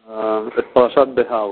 את פרשת בהר.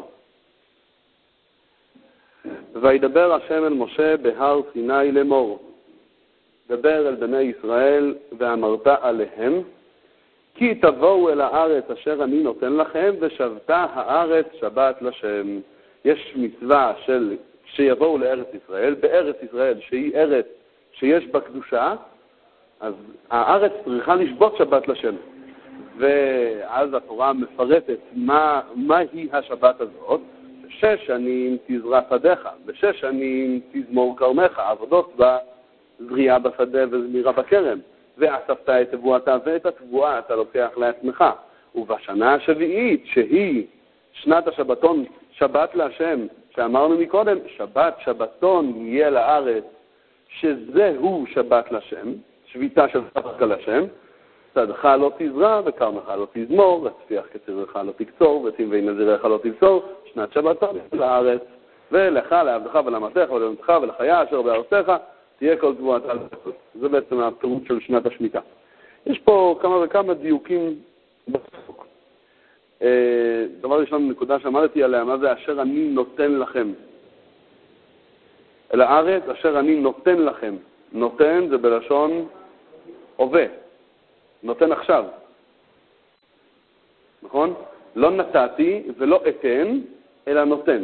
וידבר השם אל משה בהר סיני לאמור, דבר אל בני ישראל ואמרת עליהם, כי תבואו אל הארץ אשר אני נותן לכם, ושבתה הארץ שבת לשם. יש מצווה של שיבואו לארץ ישראל, בארץ ישראל שהיא ארץ שיש בה קדושה, אז הארץ צריכה לשבות שבת לשם. ואז התורה מפרטת מהי השבת הזאת. 6 שנים תזרע שדך, 6 שנים תזמור כרמך, עבודות בזריעה בשדה וזמירה בכרם. ואספת את תבואתה, ואת התבואה אתה לוקח לעצמך. ובשנה השביעית, שהיא שנת השבתון, שבת להשם, שאמרנו מקודם, שבת שבתון יהיה לארץ, שזהו שבת לשם, שביתה של שבת לשם, שדך לא תזרע וכרמך לא תזמור, וצפיח כצרך לא תקצור, וצמווי נזירך לא תבשור, שנת שבתון לארץ. ולך, לעבדך ולאמתך ולבנתך ולחיה אשר בארצך, תהיה כל תבואתה לפסוק. זה בעצם הפירוט של שנת השמיטה. יש פה כמה וכמה דיוקים בפסוק. דבר ראשון, נקודה שעמדתי עליה, מה זה אשר אני נותן לכם? אל הארץ אשר אני נותן לכם. נותן זה בלשון הווה. נותן עכשיו. נכון? לא נתתי ולא אתן, אלא נותן.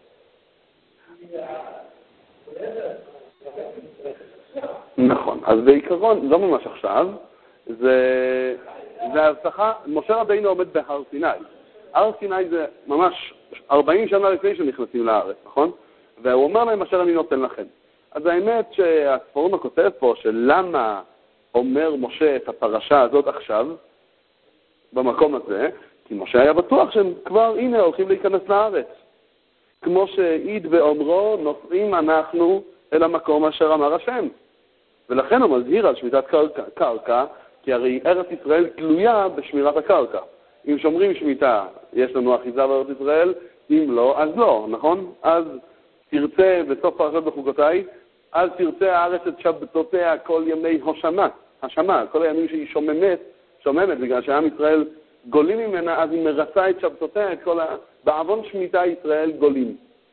נכון. אז בעיקרון, לא ממש עכשיו, זה ההבטחה, משה רבינו עומד בהר סיני. הר סיני זה ממש 40 שנה לפני שנכנסים לארץ, נכון? והוא אומר להם אשר אני נותן לכם. אז האמת שהספורם הכותב פה של למה אומר משה את הפרשה הזאת עכשיו, במקום הזה, כי משה היה בטוח שהם כבר, הנה, הולכים להיכנס לארץ. כמו שעיד באומרו, נוסעים אנחנו אל המקום אשר אמר השם. ולכן הוא מזהיר על שמיטת קרקע, כי הרי ארץ ישראל תלויה בשמירת הקרקע. אם שומרים שמיטה, יש לנו אחיזה בארץ ישראל, אם לא, אז לא, נכון? אז תרצה בסוף פרשת בחוקותיי, אז תרצה הארץ את שבתותיה כל ימי השמה, כל הימים שהיא שוממת, בגלל שהעם ישראל גולים ממנה, אז היא מרצה את שבתותיה, בעוון שמיטה ישראל גולים.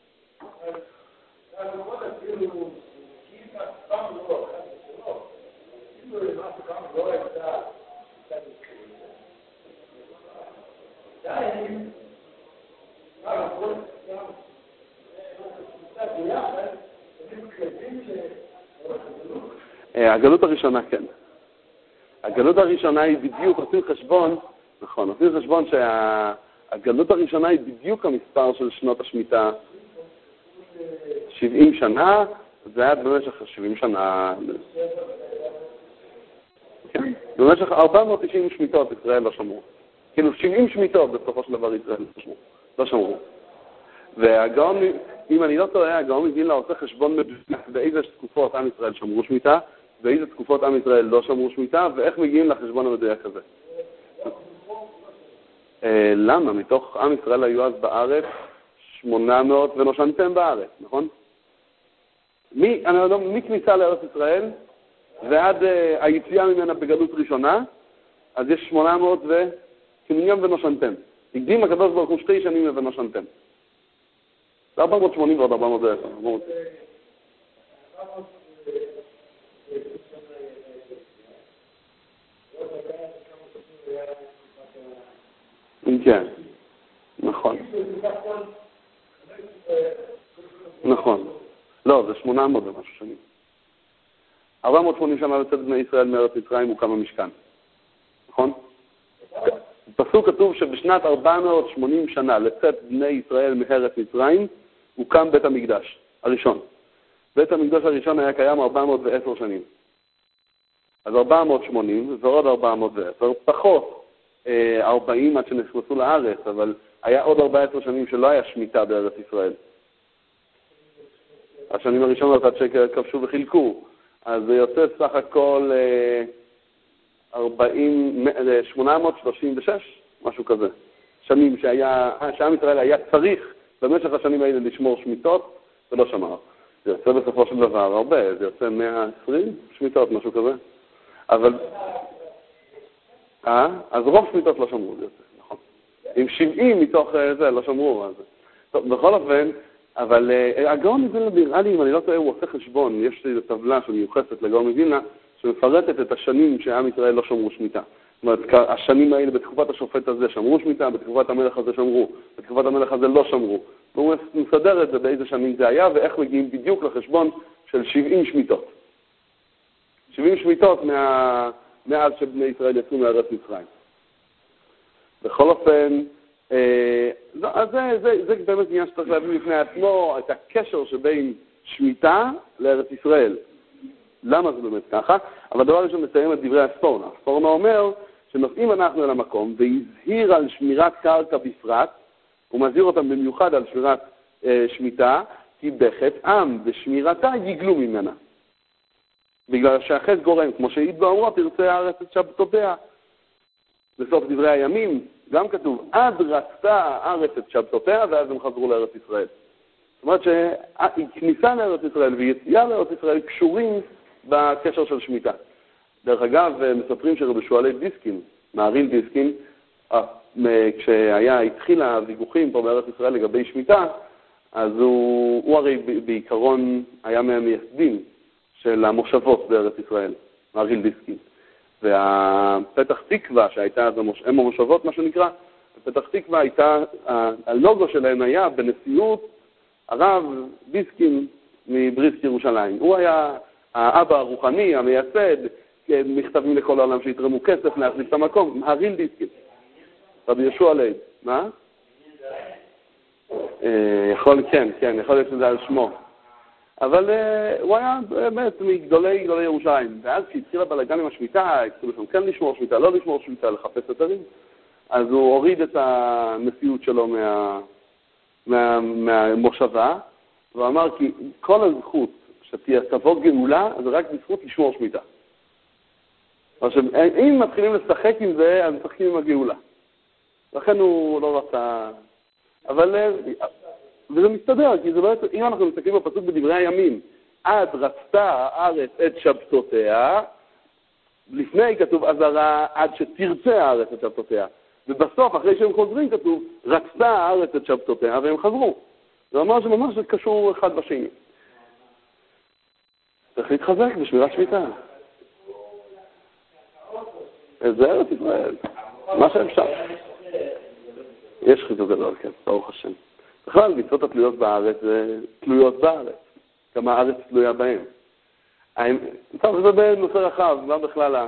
הגלות הראשונה, כן. הגלות הראשונה היא בדיוק, עושים חשבון, נכון, עושים חשבון שהגלות הראשונה היא בדיוק המספר של שנות השמיטה. 70 שנה, זה היה במשך 70 שנה. כן, במשך 490 שמיטות ישראל לא שמרו. כאילו 70 שמיטות בסופו של דבר ישראל לא שמרו. והגאון, אם אני לא טועה, הגאון מווילנה עושה חשבון באיזה תקופות עם ישראל שמרו שמיטה, באיזה תקופות עם ישראל לא שמרו שמיטה, ואיך מגיעים לחשבון המדויק הזה. למה? מתוך עם ישראל היו אז בארץ 800 ונושנתם בארץ, נכון? מכניסה לארץ ישראל ועד היציאה ממנה בגלות ראשונה, אז יש 800 וכמניין ונושנתם. הקדים הקדוש ברוך הוא 2 שנים ונושנתם. זה 480 ועוד 410. כן, נכון. נכון. לא, זה 800 ומשהו שנים. 480 שנה לצאת בני ישראל מארץ מצרים הוקם המשכן. נכון? בפסוק כתוב שבשנת 480 שנה לצאת בני ישראל מארץ מצרים הוקם בית המקדש הראשון. בית המקדש הראשון היה קיים 410 שנים. אז 480 ועוד 410, פחות 40 עד שנכנסו לארץ, אבל היה עוד 14 שנים שלא היה שמיטה בארץ ישראל. השנים הראשונות עד שכבשו וחילקו. אז זה יוצא סך הכל 836, משהו כזה. שנים שעם ישראל היה צריך במשך השנים האלה לשמור שמיטות, ולא שמר. זה יוצא בסופו של דבר הרבה, זה יוצא 120 שמיטות, משהו כזה. אבל אז רוב שמיטות לא שמרו, זה יוצא, נכון. עם 70 מתוך זה, לא שמרו. טוב, בכל אופן, אבל הגאון מווילנה נראה לי, אם אני לא טועה, הוא עושה חשבון. יש טבלה שמיוחסת לגאון מווילנה, שמפרטת את השנים שעם ישראל לא שמרו שמיטה. זאת אומרת, השנים האלה בתקופת השופט הזה שמרו שמיטה, בתקופת המלך הזה שמרו, בתקופת המלך הזה לא שמרו. והוא מסדר את זה באיזה שנים זה היה, ואיך מגיעים בדיוק לחשבון של 70 שמיטות. 70 שמיטות מאז שבני ישראל יצאו מארץ מצרים. בכל אופן, אז זה באמת עניין שצריך להבין לפני עצמו, את הקשר שבין שמיטה לארץ ישראל. למה זה באמת ככה? אבל דבר ראשון מסיים את דברי הספורנה. הספורנה אומר שנוסעים אנחנו אל המקום והזהיר על שמירת קרקע בפרט, הוא מזהיר אותם במיוחד על שמירת שמיטה, כי בחטא עם ושמירתה יגלו ממנה. בגלל שהחטא גורם, כמו שעידו אמרו, תרצה הארץ את שבתותיה. בסוף דברי הימים גם כתוב, עד רצתה הארץ את שבתותיה, ואז הם חזרו לארץ ישראל. זאת אומרת שכניסה לארץ ישראל ויציאה לארץ ישראל קשורים בקשר של שמיטה. דרך אגב, מספרים שרבי שועלי דיסקין, מהריל דיסקין, כשהתחילה הוויכוחים פה בארץ ישראל לגבי שמיטה, אז הוא הרי בעיקרון היה מהמייסדים של המושבות בארץ ישראל, מהריל דיסקין. והפתח תקווה שהייתה אז אם המושבות, מה שנקרא, פתח תקווה הייתה, הלוגו שלהם היה בנשיאות הרב דיסקין מבריסק ירושלים. הוא היה האבא הרוחני, המייסד, מכתבים לכל העולם שיתרמו כסף להחזיק את המקום, הריל דיסקין. רבי ישוע לייב, מה? כן, יכול להיות שזה על שמו. אבל הוא היה באמת מגדולי ירושלים. ואז כשהתחילה בלגן עם השמיטה, התחילו שם כן לשמור שמיטה, לא לשמור שמיטה, לחפש אתרים. אז הוא הוריד את הנשיאות שלו מהמושבה, ואמר כי כל הזכות שתבוא גאולה, זה רק בזכות לשמור שמיטה. עכשיו, אם מתחילים לשחק עם זה, אז משחקים עם הגאולה. לכן הוא לא רצה... אבל... וזה מסתדר, כי זה בעצם, אם אנחנו מסתכלים בפסוק בדברי הימים, עד רצתה הארץ את שבתותיה, לפני כתוב עזרה עד שתרצה הארץ את שבתותיה. ובסוף, אחרי שהם חוזרים, כתוב, רצתה הארץ את שבתותיה, והם חזרו. זה אומר שממש זה קשור אחד בשני. צריך להתחזק בשמירת שמיטה. זה ארץ ישראל. מה שאפשר. יש חיזוק גדול, כן, ברוך השם. בכלל, מצוות התלויות בארץ זה תלויות בארץ. כמה הארץ תלויה בהם. טוב, זה בנושא רחב, מה בכלל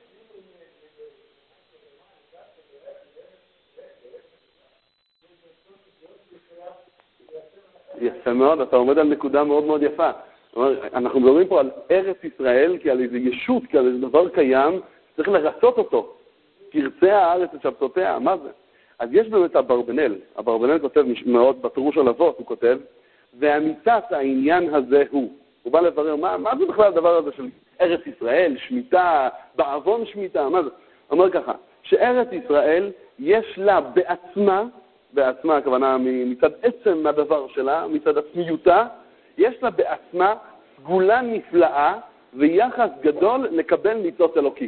יפה מאוד, אתה עומד על נקודה מאוד מאוד יפה. אנחנו מדברים פה על ארץ ישראל כעל איזה ישות, כעל איזה דבר קיים, צריך לרצות אותו. תרצה הארץ את שבתותיה, מה זה? אז יש באמת אברבנאל. אברבנאל כותב מאוד, בפירוש על אבות הוא כותב, ואמיתת העניין הזה הוא. הוא בא לברר, מה זה בכלל הדבר הזה של ארץ ישראל, שמיטה, בעוון שמיטה, מה זה? הוא אומר ככה, שארץ ישראל יש לה בעצמה הכוונה מצד עצם הדבר שלה, מצד עצמיותה, יש לה בעצמה סגולה נפלאה ויחס גדול לקבל ניצוץ אלוקי.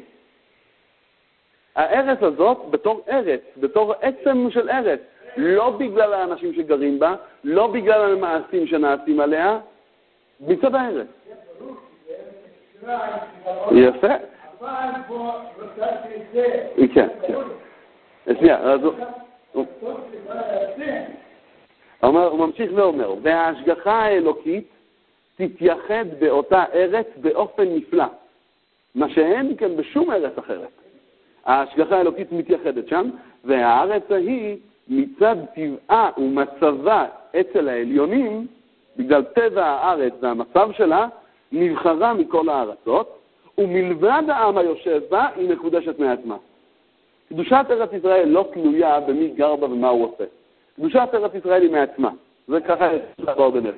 הארץ הזאת בתור ארץ, בתור עצם של ארץ, לא בגלל האנשים שגרים בה, לא בגלל המעשים שנעשים עליה, מצד הארץ. יפה. כן, כן. שנייה, הוא ממשיך ואומר, וההשגחה האלוקית תתייחד באותה ארץ באופן נפלא, מה שאין כן בשום ארץ אחרת. ההשגחה האלוקית מתייחדת שם, והארץ ההיא מצד טבעה ומצבה אצל העליונים, בגלל טבע הארץ והמצב שלה, נבחרה מכל הארצות, ומלבד העם היושב בה היא מקודשת מעצמה. קדושת ארץ ישראל לא תלויה במי גר בה ומה הוא עושה. קדושת ארץ ישראל היא מעצמה. זה ככה אברבנאל.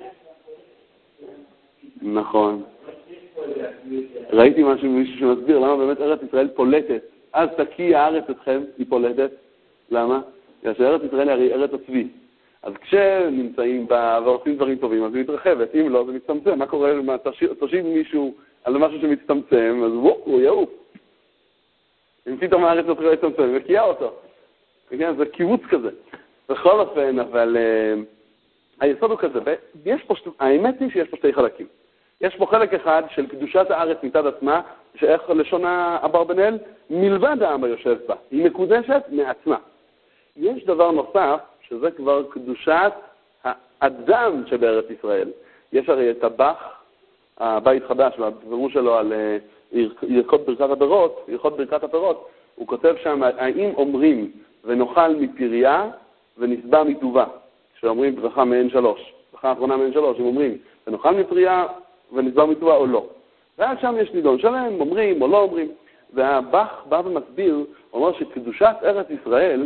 נכון. ראיתי מישהו שמסביר למה באמת ארץ ישראל פולטת. אז תקיא הארץ אתכם, היא פולטת. למה? כי שארץ ישראל היא ארץ הצבי. אז כשנמצאים בה ועושים דברים טובים, אז היא מתרחבת. אם לא, זה מצטמצם. מה קורה? תושיב מישהו על משהו שמצטמצם, אז הוא יעוף. אם פתאום הארץ לא תראה לצמצם, וקיעה אותו. כן, זה קיבוץ כזה. בכל אופן, אבל היסוד הוא כזה. האמת היא שיש פה שתי חלקים. יש פה חלק אחד של קדושת הארץ מצד עצמה, שאיך לשון אברבנאל, מלבד העם היושב בה. היא מקודשת מעצמה. יש דבר נוסף, שזה כבר קדושת האדם שבארץ ישראל. יש הרי את הבית חדש, והפירוש שלו על הלכות ברכת הפירות, הוא כותב שם, האם אומרים ונאכל מפריה ונסבע מטובה, שאומרים ברכה מעין 3, ברכה האחרונה מעין 3, הם אומרים ונאכל מפריה ונסבע מטובה או לא. ואז שם יש נידון שלם, אומרים או לא אומרים, והבח בא ומסביר, אומר שקדושת ארץ ישראל,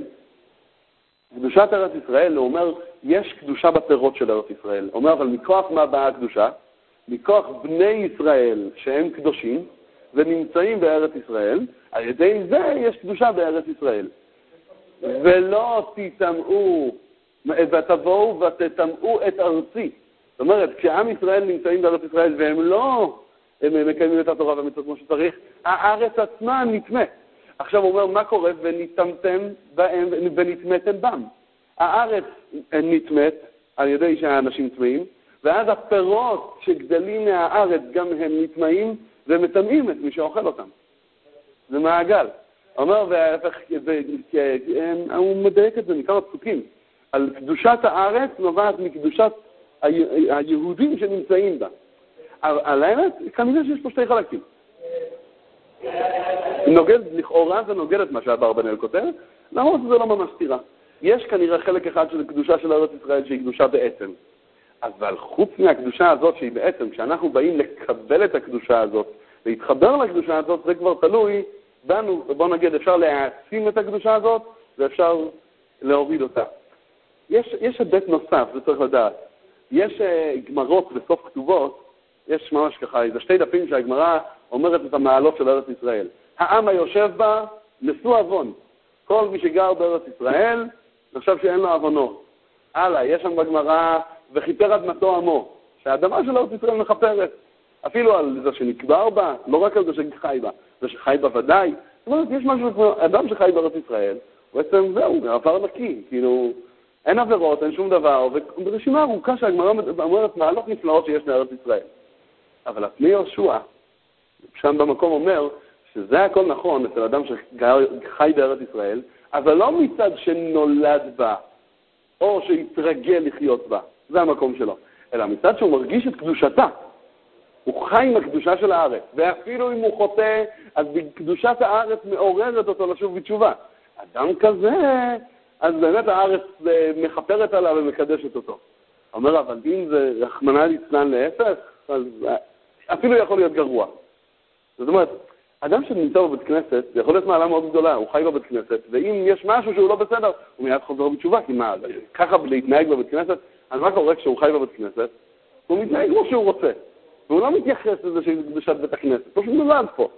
הוא אומר, יש קדושה בפירות של ארץ ישראל. הוא אומר, אבל מכוח מה באה הקדושה? מכוח בני ישראל שהם קדושים ונמצאים בארץ ישראל, על ידי זה יש קדושה בארץ ישראל. ולא תטמאו, ותבואו ותטמאו את ארצי. זאת אומרת, כשעם ישראל נמצאים בארץ ישראל והם לא מקיימים את התורה והמצוות כמו שצריך, הארץ עצמה נטמאת. עכשיו הוא אומר, מה קורה? ונטמתם בהם ונטמאתם בם. הארץ נטמאת על ידי שהאנשים טמאים, ואז הפירות שגדלים מהארץ גם הם נטמאים ומטמאים את מי שאוכל אותם. זה מעגל. הוא אומר, הוא מדייק את זה מכמה פסוקים. על קדושת הארץ נובעת מקדושת היהודים שנמצאים בה. על האמת, כנראה שיש פה שתי חלקים. לכאורה זה נוגד את מה שאברבנאל כותב, למרות שזה לא ממש סתירה. יש כנראה חלק אחד של קדושה של ארץ ישראל שהיא קדושה בעצם. אבל חוץ מהקדושה הזאת שהיא בעצם, כשאנחנו באים לקבל את הקדושה הזאת, להתחבר לקדושה הזאת, זה כבר תלוי בנו, בוא נגיד, אפשר להעצים את הקדושה הזאת, ואפשר להוריד אותה. יש היבט נוסף, זה צריך לדעת. יש גמרות בסוף כתובות, יש ממש ככה, זה 2 דפים שהגמרא אומרת את המעלות של ארץ ישראל. העם היושב בה, נשוא עוון. כל מי שגר בארץ ישראל, נחשב שאין לו עוונות. הלאה, יש שם בגמרא, וכיפר אדמתו עמו, שהאדמה של ארץ ישראל מכפרת. אפילו על זה שנקבר בה, לא רק על זה שחי בה, זה שחי בה ודאי. זאת אומרת, יש משהו כמו אדם שחי בארץ ישראל, בעצם זהו, עבר נקי, כאילו, אין עבירות, אין שום דבר, וברשימה ארוכה שהגמרא אומרת מעלות נפלאות שיש בארץ ישראל. אבל הפני יהושע, שם במקום אומר, שזה הכל נכון אצל אדם שחי בארץ ישראל, אבל לא מצד שנולד בה, או שהתרגל לחיות בה, זה המקום שלו, אלא מצד שהוא מרגיש את קדושתה. הוא חי עם הקדושה של הארץ, ואפילו אם הוא חוטא, אז בקדושת הארץ מעוררת אותו לשוב בתשובה. אדם כזה, אז באמת הארץ מחפרת עליו ומקדשת אותו. אומר, אבל אם זה רחמנא ליצלן להפך, אז אפילו יכול להיות גרוע. זאת אומרת, אדם שנמצא בבית כנסת, זה יכול להיות מעלה מאוד גדולה, הוא חי בבית כנסת, ואם יש משהו שהוא לא בסדר, הוא מיד חוזר בתשובה, כי מה, ככה להתנהג בבית כנסת, אז מה קורה כשהוא חי בבית כנסת? הוא מתנהג כמו שהוא רוצה, והוא לא מתייחס לזה שהיא קדושת בית הכנסת, פשוט נולד פה.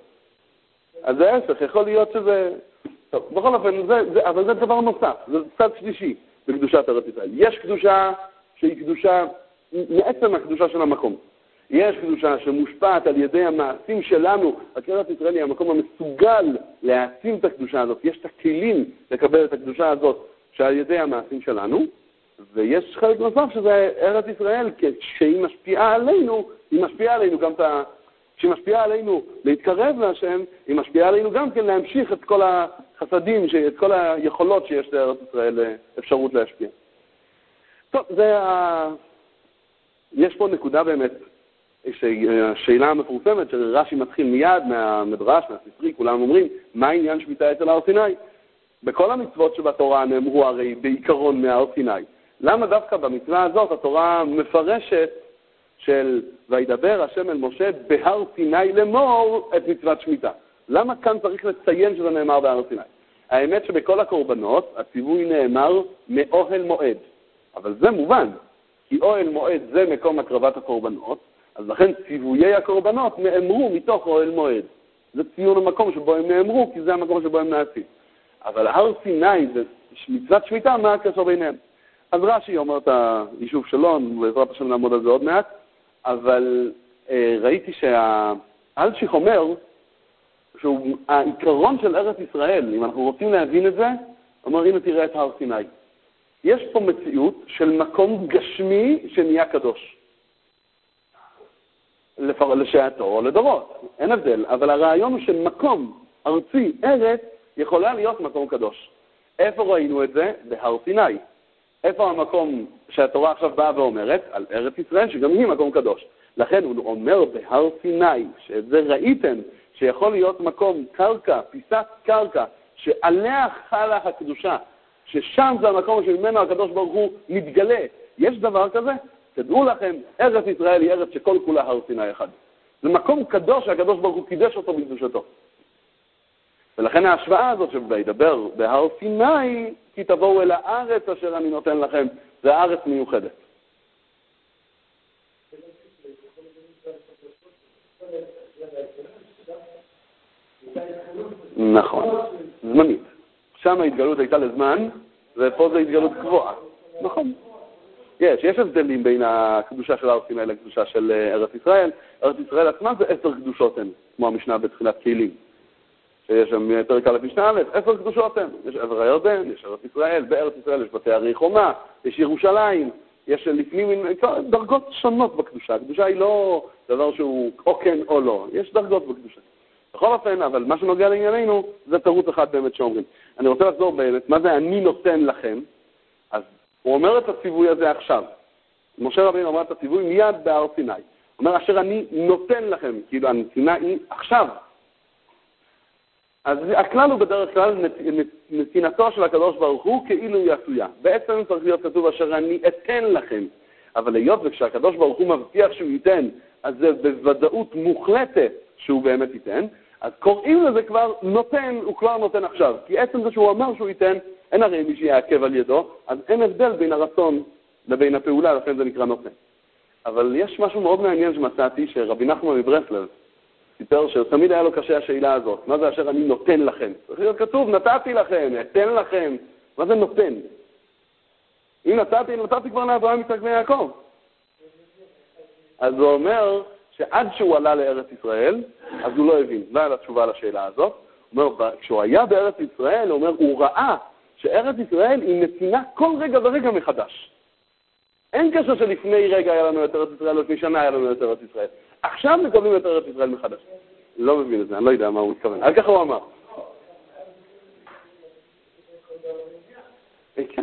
אז זה ההפך, יכול להיות שזה... טוב, בכל אופן, אבל זה דבר נוסף, זה צד שלישי בקדושת ארץ ישראל. יש קדושה שהיא קדושה, מעצם הקדושה של המקום. יש קדושה שמושפעת על ידי המעשים שלנו, ארץ ישראל היא המקום המסוגל להעצים את הקדושה הזאת, יש את הכלים לקבל את הקדושה הזאת שעל ידי המעשים שלנו, ויש חלק נוסף שזה ארץ ישראל, כשהיא משפיעה עלינו, היא משפיעה עלינו גם כשהיא משפיעה עלינו להתקרב להשם, היא משפיעה עלינו גם כן להמשיך את כל החסדים, את כל היכולות שיש לארץ ישראל אפשרות להשפיע. טוב, יש פה נקודה באמת, השאלה המפורסמת שרש"י מתחיל מיד מהמדרש, מהספרי, כולם אומרים, מה העניין שמיטה אצל הר סיני? בכל המצוות שבתורה נאמרו הרי בעיקרון מהר סיני. למה דווקא במצווה הזאת התורה מפרשת של וידבר השם אל משה בהר סיני לאמור את מצוות שמיטה? למה כאן צריך לציין שזה נאמר בהר סיני? האמת שבכל הקורבנות הציווי נאמר מאוהל מועד, אבל זה מובן, כי אוהל מועד זה מקום הקרבת הקורבנות, אז לכן ציוויי הקורבנות נאמרו מתוך אוהל מועד. זה ציון המקום שבו הם נאמרו, כי זה המקום שבו הם נעשים. אבל הר סיני ומצוות שמיטה, מה הקשר ביניהם? אז רש"י אומר את היישוב שלו, בעזרת השם נעמוד על זה עוד מעט, אבל ראיתי שהאלשיך אומר שהעיקרון של ארץ ישראל, אם אנחנו רוצים להבין את זה, אומר, הנה תראה את הר סיני. יש פה מציאות של מקום גשמי שנהיה קדוש. לשעתו או לדורות, אין הבדל, אבל הרעיון הוא שמקום ארצי, ארץ, יכולה להיות מקום קדוש. איפה ראינו את זה? בהר סיני. איפה המקום שהתורה עכשיו באה ואומרת? על ארץ ישראל, שגם היא מקום קדוש. לכן הוא אומר בהר סיני, שאת זה ראיתם, שיכול להיות מקום קרקע, פיסת קרקע, שעליה חלה הקדושה, ששם זה המקום שממנו הקדוש ברוך הוא מתגלה. יש דבר כזה? תדעו לכם, ארץ ישראל היא ארץ שכל כולה הר סיני אחד. זה מקום קדוש שהקדוש ברוך הוא קידש אותו בקדושתו. ולכן ההשוואה הזאת שידבר בהר סיני, כי תבואו אל הארץ אשר אני נותן לכם, זה הארץ מיוחדת. נכון, זמנית. שם ההתגלות הייתה לזמן, ופה זה התגלות קבועה. נכון. יש הבדלים בין הקדושה של הר סיני לקדושה של ארץ ישראל. ארץ ישראל עצמה זה 10 קדושות הן, כמו המשנה בתחילת כלים. שיש שם פרק א' משנה א', 10 קדושות הן. יש עבר הירדן, יש ארץ ישראל, בארץ ישראל יש בתי ערי חומה, יש ירושלים, יש לפנים דרגות שונות בקדושה. הקדושה היא לא דבר שהוא או כן או לא, יש דרגות בקדושה. בכל אופן, אבל מה שנוגע לענייננו, זה תירוץ אחד באמת שאומרים. אני רוצה לחזור באמת, מה זה אני נותן לכם? אז הוא אומר את הציווי הזה עכשיו. משה רבינו אומר את הציווי מיד בהר סיני. הוא אומר, אשר אני נותן לכם, כאילו הנתינה היא עכשיו. אז הכלל הוא בדרך כלל נתינתו של הקדוש ברוך הוא כאילו היא עשויה. בעצם צריך להיות כתוב אשר אני אתן לכם. אבל היות וכשהקדוש ברוך הוא מבטיח שהוא ייתן, אז זה בוודאות מוחלטת שהוא באמת ייתן, אז קוראים לזה כבר נותן, הוא כבר נותן עכשיו. כי עצם זה שהוא אמר שהוא ייתן, אין הרי מי שיעכב על ידו, אז אין הבדל בין הרצון לבין הפעולה, לכן זה נקרא נותן. אבל יש משהו מאוד מעניין שמצאתי, שרבי נחמן מברסלב סיפר שתמיד היה לו קשה השאלה הזאת, מה זה אשר אני נותן לכם? צריך להיות כתוב, נתתי לכם, אתן לכם, מה זה נותן? אם נתתי כבר לאברהם יצחק ויעקב. אז הוא אומר שעד שהוא עלה לארץ ישראל, אז הוא לא הבין, לא היה לה תשובה לשאלה הזאת. הוא אומר, כשהוא היה בארץ ישראל, הוא אומר, הוא ראה שארץ ישראל היא נתינה כל רגע ורגע מחדש. אין קשר שלפני רגע היה לנו את ארץ ישראל, או לפני שנה היה לנו את ארץ ישראל. עכשיו מקבלים את ארץ ישראל מחדש. לא מבין את זה, אני לא יודע מה הוא מתכוון. אז ככה הוא אמר. כן.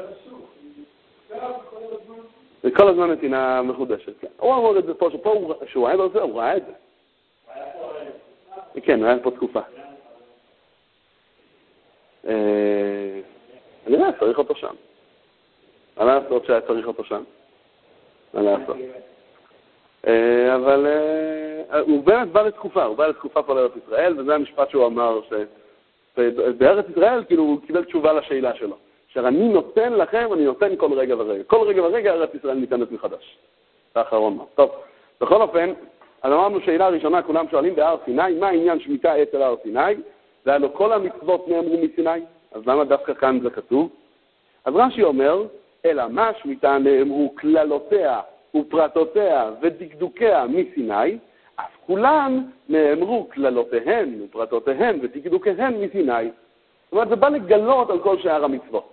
זה כל הזמן נתינה מחודשת. הוא אמר את זה פה, שהוא היה בזה, הוא ראה את זה. כן, הוא היה פה תקופה. אני לא צריך אותו שם. אני לא לעשות שהיה צריך אותו שם. אני לא לעשות. אבל הוא באמת בא לתקופה פה לארץ ישראל, וזה המשפט שהוא אמר, שבארץ ישראל כאילו הוא קיבל תשובה לשאלה שלו. שאני נותן לכם, אני נותן כל רגע ורגע. כל רגע ורגע ארץ ישראל ניתנת מחדש. זה האחרון. טוב, בכל אופן, אז אמרנו שאלה הראשונה, כולם שואלים בהר סיני, מה העניין שמיטה אצל הר סיני? זה הלא כל המצוות נאמרו מסיני, אז למה דווקא כאן זה כתוב? אז רש"י אומר, אלא מה שמיטה נאמרו כללותיה ופרטותיה ודקדוקיה מסיני, אז כולם נאמרו כללותיהן ופרטותיהן ודקדוקיהן מסיני. זאת אומרת, זה בא לגלות על כל שאר המצוות.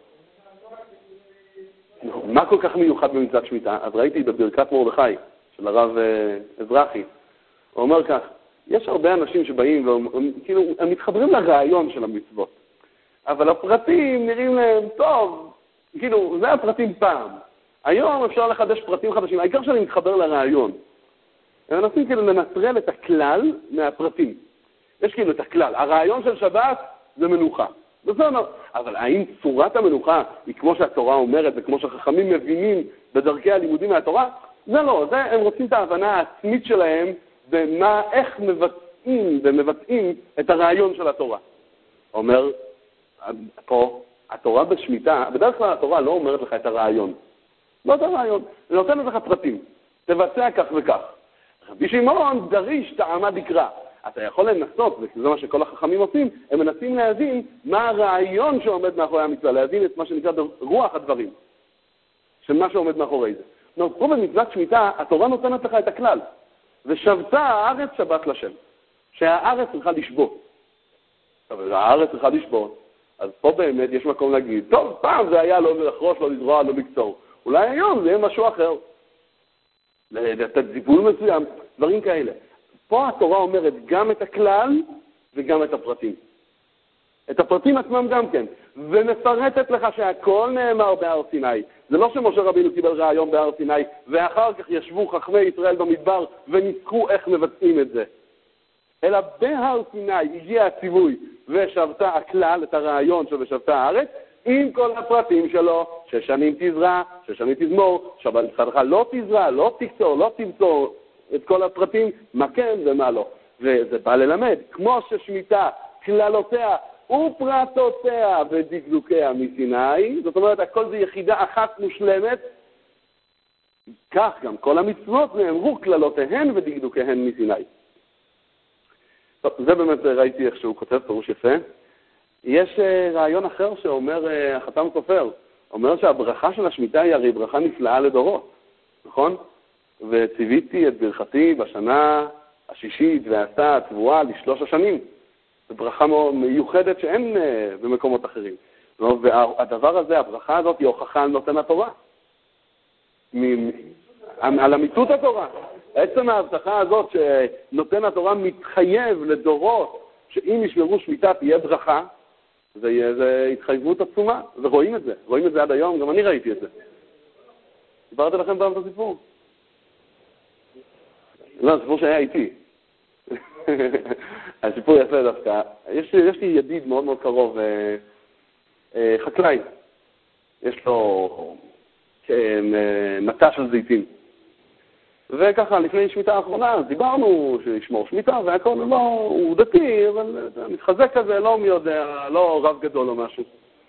מה כל כך מיוחד במצוות שמיטה? אז ראיתי בברכת מרדכי של הרב אזרחי, הוא אומר כך, יש הרבה אנשים שבאים וכאילו הם מתחברים לרעיון של המצוות, אבל הפרטים נראים להם טוב, כאילו זה הפרטים פעם. היום אפשר לחדש פרטים חדשים, העיקר שאני מתחבר לרעיון. הם מנסים כאילו לנטרל את הכלל מהפרטים. יש כאילו את הכלל, הרעיון של שבת זה מנוחה. בסדר, אבל האם צורת המנוחה היא כמו שהתורה אומרת וכמו שהחכמים מבינים בדרכי הלימודים מהתורה? זה לא, זה הם רוצים את ההבנה העצמית שלהם במה, איך מבצעים את הרעיון של התורה. אומר, פה, התורה בשמיטה, בדרך כלל התורה לא אומרת לך את הרעיון. לא את הרעיון, היא נותנת לך פרטים, תבצע כך וכך. רבי שמעון דריש טעמה דקרא. אתה יכול לנסות, וזה מה שכל החכמים עושים, הם מנסים להבין מה הרעיון שעומד מאחורי המצווה, להבין את מה שנקרא רוח הדברים, של מה שעומד מאחורי זה. פה במצוות שמיטה, התורה נותנת לך את הכלל, ושבתה הארץ שבת לשם, שהארץ צריכה לשבות. אבל הארץ צריכה לשבות, אז פה באמת יש מקום להגיד, טוב, פעם זה היה לא לחרוש, לא לזרוע, לא לקצור. אולי היום זה יהיה משהו אחר. לתת זיבול מסוים, דברים כאלה. פה התורה אומרת גם את הכלל וגם את הפרטים. את הפרטים עצמם גם כן. ומפרטת לך שהכל נאמר בהר סיני. זה לא שמשה רבינו קיבל רעיון בהר סיני, ואחר כך ישבו חכמי ישראל במדבר וניסחו איך מבצעים את זה. אלא בהר סיני הגיע הציווי ושבתה הכלל, את הרעיון של ושבתה הארץ, עם כל הפרטים שלו, 6 שנים תזרע, 6 שנים תזמור, שבתך לא תזרע, לא תקצור, לא תמסור, את כל הפרטים, מה כן ומה לא. וזה בא ללמד, כמו ששמיטה, כללותיה ופרטותיה ודקדוקיה מסיני, זאת אומרת, הכל זה יחידה אחת מושלמת, כך גם כל המצוות נאמרו כללותיהן ודקדוקיהן מסיני. טוב, זה באמת ראיתי איך שהוא כותב, פירוש יפה. יש רעיון אחר שאומר החתם סופר, אומר שהברכה של השמיטה היא הרי ברכה נפלאה לדורות, נכון? וציוויתי את ברכתי בשנה השישית ועשה תבואה ל3 השנים. זו ברכה מיוחדת שאין במקומות אחרים. והדבר הזה, הברכה הזאת היא הוכחה על נותן התורה. על אמיתות התורה. עצם ההבטחה הזאת שנותן התורה מתחייב לדורות שאם ישמרו שמיטה תהיה ברכה, זה התחייבות עצומה, ורואים את זה. רואים את זה עד היום, גם אני ראיתי את זה. דיברתי לכם פעם את הסיפור? לא, הסיפור שהיה איתי. הסיפור יפה דווקא. יש לי ידיד מאוד מאוד קרוב, חקלאי. יש לו מטע של זיתים. וככה, לפני שמיטה האחרונה, אז דיברנו שישמור שמיטה, והכל לא, הוא דתי, אבל מתחזק כזה, לא מי יודע, לא רב גדול או משהו.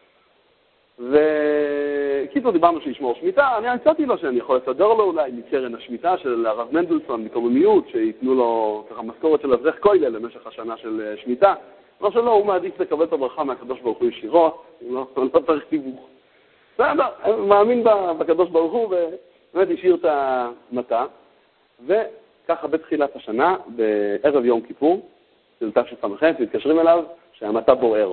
וקיצור דיברנו שישמור שמיטה, אני הצעתי לו שאני יכול לסדר לו אולי מקרן השמיטה של הרב מנדלסון, מקוממיות, שיתנו לו ככה משכורת של אברך כולל למשך השנה של שמיטה. לא שלא, הוא מעדיף לקבל את הברכה מהקדוש ברוך הוא ישירות, הוא לא צריך תיווך. מאמין בקדוש ברוך הוא, ובאמת השאיר את המטע. וככה בתחילת השנה, בערב יום כיפור, של תשס"ח, מתקשרים אליו שהמטע בוער.